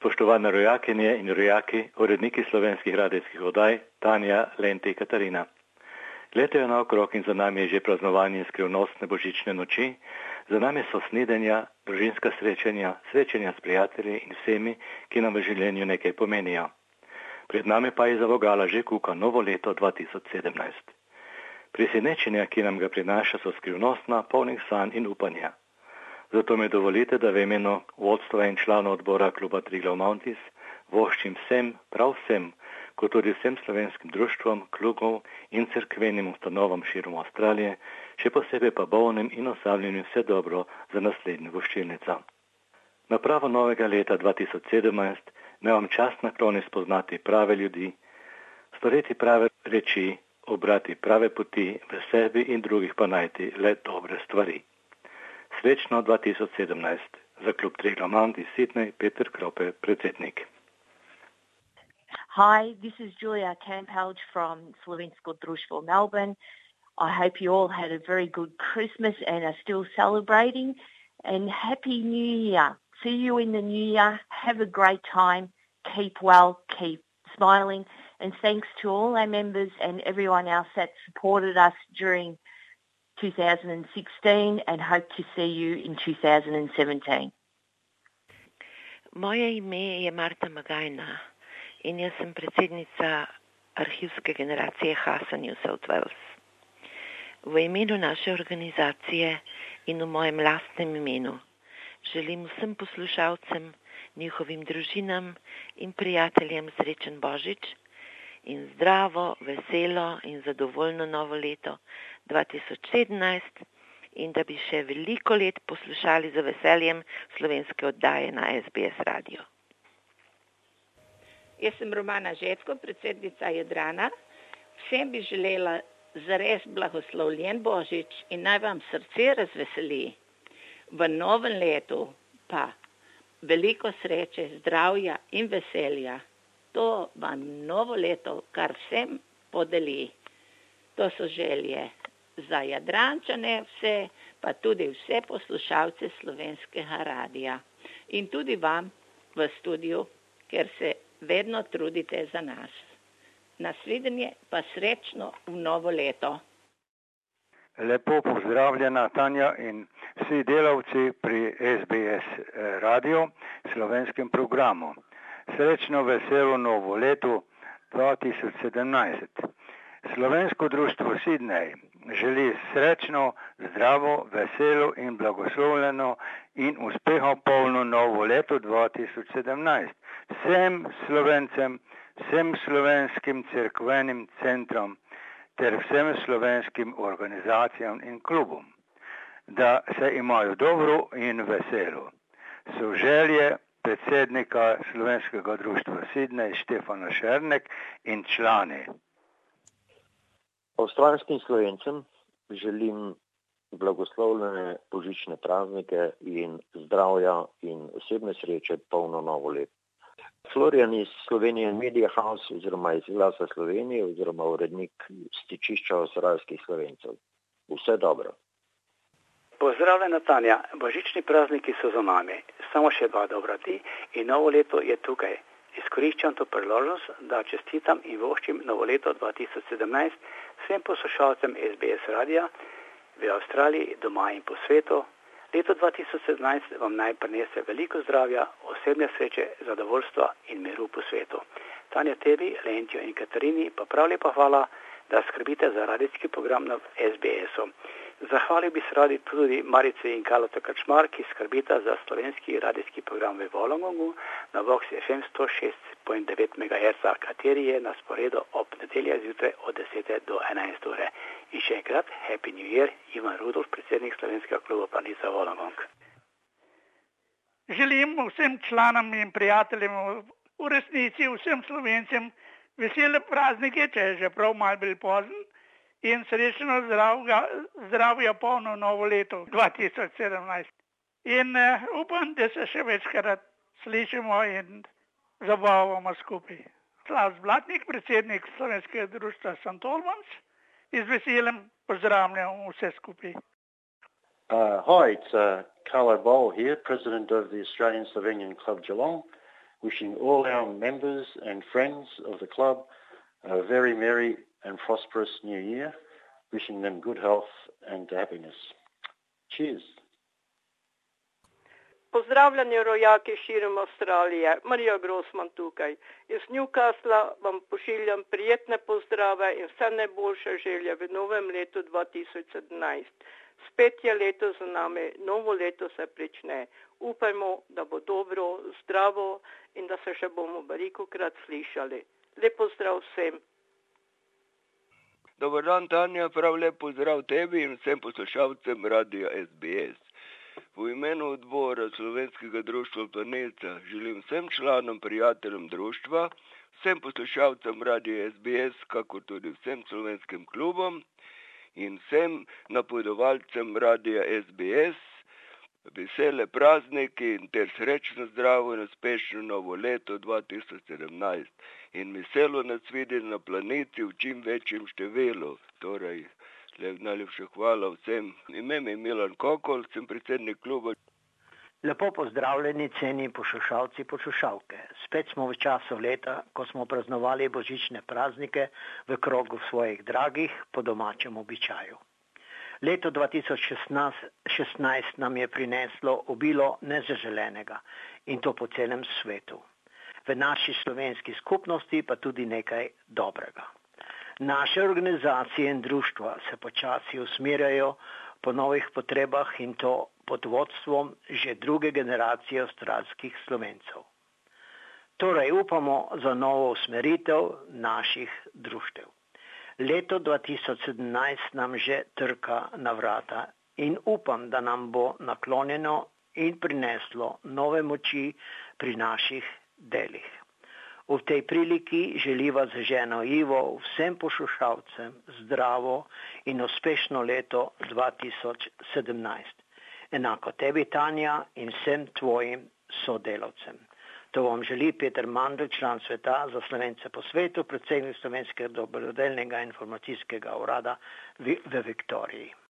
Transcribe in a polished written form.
spoštovane rojakinje in rojaki, uredniki slovenskih radijskih oddaj, Tanja, Lente in Katarina. Leto je naokrog in za nami je že praznovanje skrivnostne božične noči, za nami so snidenja, družinska srečanja, srečanja s prijatelji in vsemi, ki nam v življenju nekaj pomenijo. Pred nami pa je zavogala že kuka novo leto 2017. Presenečenja, ki nam ga prinaša, so skrivnostna, polnih sanj in upanja. Zato mi dovolite, da v imenu vodstva in članov odbora kluba Triglav Mountains voščim vsem, prav vsem, kot tudi vsem slovenskim društvom, klubom in cerkvenim ustanovam širom Avstralije, še posebej pa bolnim in osamljenim vse dobro za naslednjo voščilnico. Na pravo novega leta 2017 me vam čast nakloni spoznati prave ljudi, storiti prave reči, obrati prave poti v sebi in drugih pa najti le dobre stvari. Srečno 2017. Za klub Triglav Mountains Sydney, Peter Krope, predsednik. Hi, this is Julia Campelge from Slovensko Društvo Melbourne. I hope you all had a very good Christmas and are still celebrating. And Happy New Year. See you in the new year. Have a great time. Keep well, keep smiling. And thanks to all our members and everyone else that supported us during 2016 and hope to see you in 2017. Moje ime je Marta Magajna in jaz sem predsednica arhivske generacije Hasa New South Wales. V imenu naše organizacije in v mojem lastnem imenu želim vsem poslušalcem, njihovim družinam in prijateljem srečen Božič in zdravo, veselo in zadovoljno novo leto 2017 in da bi še veliko let poslušali z veseljem slovenske oddaje na SBS radio. Jaz sem Romana Žetko, predsednica Jadrana. Vsem bi želela zares blagoslovljen Božič in naj vam srce razveseli. V novem letu pa veliko sreče, zdravja in veselja. To vam novo leto kar vsem podeli. To so želje za Jadrančane vse, pa tudi vse poslušalce slovenskega radija. In tudi vam v studiu, ker se vedno trudite za nas. Nasvidenje pa srečno v novo leto. Lepo pozdravljena Tanja in vsi delavci pri SBS radio slovenskem programu. Srečno veselo novo leto 2017. Slovensko društvo Sydney želi srečno, zdravo, veselo in blagoslovljeno in uspeho polno novo leto 2017. Vsem Slovencem, vsem slovenskim cerkvenim centrom ter vsem slovenskim organizacijam in klubom, da se imajo dobro in veselo. So želje predsednika Slovenskega društva Sydney Štefana Šernek in člani. Avstralskim Slovencem želim blagoslovljene božične praznike in zdravja in osebne sreče polno novo leto. Florian iz Slovenije Media House oziroma iz Glasa Slovenije oziroma urednik stičišča avstralskih Slovencev. Vse dobro. Pozdravljena Tanja, božični prazniki so za nami, samo še 2 dobra dni in novo leto je tukaj. Izkoriščam to priložnost, da čestitam in voščim novo leto 2017 vsem poslušalcem SBS radija v Avstraliji, doma in po svetu. Leto 2017 vam naj prinese veliko zdravja, osebne sreče, zadovoljstva in miru po svetu. Tanja, tebi, Lentju in Katarini pa prav lepa hvala, da skrbite za radijski program na SBS-u. Zahvalil bi se radi tudi Marici in Karlotu Krčmar, ki skrbita za slovenski radijski program v Wollongongu na Vox FM 106.9 MHz, kateri je na sporedu ob nedeljah zjutraj od 10 do 11 ure. In še enkrat, Happy New Year, Ivan Rudolf, predsednik slovenskega kluba Planica Wollongong. Želim vsem članom in prijateljem v resnici, vsem Slovencem, vesele praznike, če je že prav malo bil pozen, in srečno zdravja polno novo leto 2017. In upam, da se še večkrat slišimo in zabavamo skupaj. Slavs Blatnik, predsednik Slovenskega društva St. Albans, z veseljem pozdravljam vse skupaj. Hi, it's Carlo Boll here, President of the Australian Slovenian Club Geelong. wishing all our members and friends of the club a very merry and prosperous new year, wishing them good health and happiness. Cheers. Pozdravljeni rojaki širom Avstralije, Marija Grossman tukaj. Iz Newcasla vam pošiljam prijetne pozdrave in vse najboljše želje v novem letu 2017. Spet je leto za nami, novo leto se prične. Upajmo, da bo dobro, zdravo in da se še bomo velikokrat slišali. Lep pozdrav vsem. Dobar dan, Tanja, prav lep pozdrav tebi in vsem poslušalcem Radia SBS. V imenu odbora Slovenskega društva Planeca želim vsem članom, prijateljem društva, vsem poslušalcem Radia SBS, kakor tudi vsem slovenskim klubom in vsem napovedovalcem Radia SBS vesele prazniki ter srečno, zdravo in uspešno novo leto 2017 in veselo nas vidi na planeti v čim večjem številu. Torej, najlepša hvala vsem. Ime mi je Milan Kokol, sem predsednik kluba. Lepo pozdravljeni, ceni poslušalci, poslušalke. Spet smo v času leta, ko smo praznovali božične praznike v krogu svojih dragih po domačem običaju. Leto 2016 nam je prineslo obilo nezaželenega in to po celem svetu. V naši slovenski skupnosti pa tudi nekaj dobrega. Naše organizacije in društva se počasi usmerjajo po novih potrebah in to pod vodstvom že druge generacije avstralskih Slovencev. Torej upamo za novo usmeritev naših društev. Leto 2017 nam že trka na vrata in upam, da nam bo naklonjeno in prineslo nove moči pri naših delih. V tej priliki želiva z ženo Ivo vsem poslušalcem zdravo in uspešno leto 2017. Enako tebi, Tanja, in vsem tvojim sodelavcem. To vam želi Peter Mandl, član sveta za Slovence po svetu, predsednik Slovenskega dobrodelnega informacijskega urada v Viktoriji.